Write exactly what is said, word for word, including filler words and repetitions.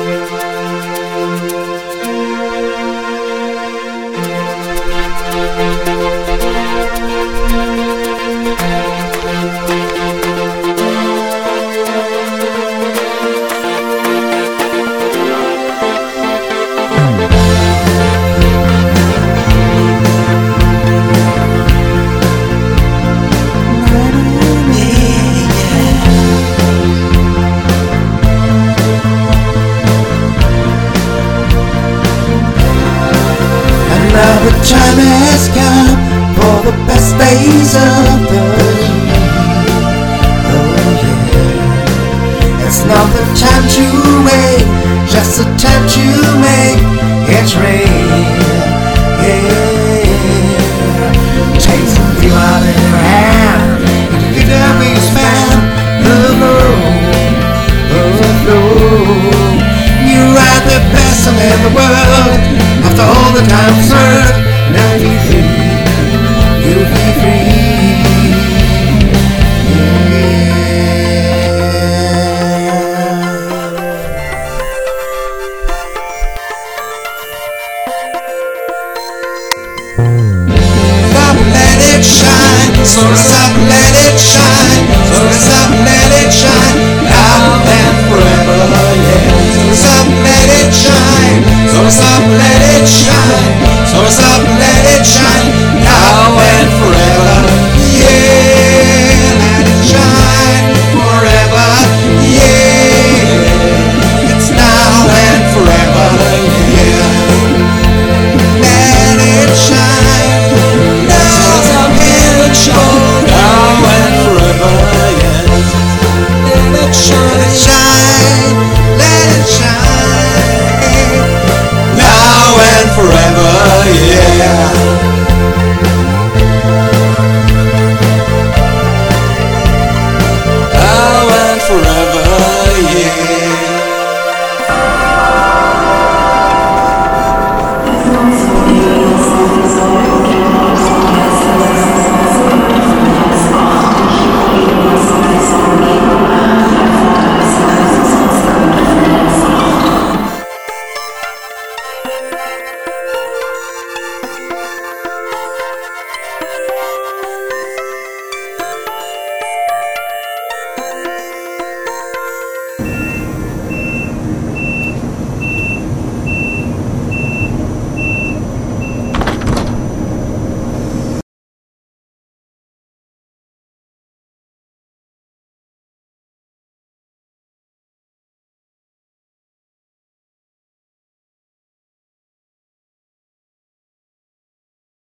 Now the time has come for the best days of the year. Oh yeah. It's not the time to wait, just the time to make it real. Yeah. Take some feel out in your hand, get up and expand the flow, the flow. You are the best in the world. After all the time served, now you're free, you'll be free. Stop, let it shine, so stop, let it shine, so stop, let it shine, now and forever, yeah. So stop, let it shine, so stop, let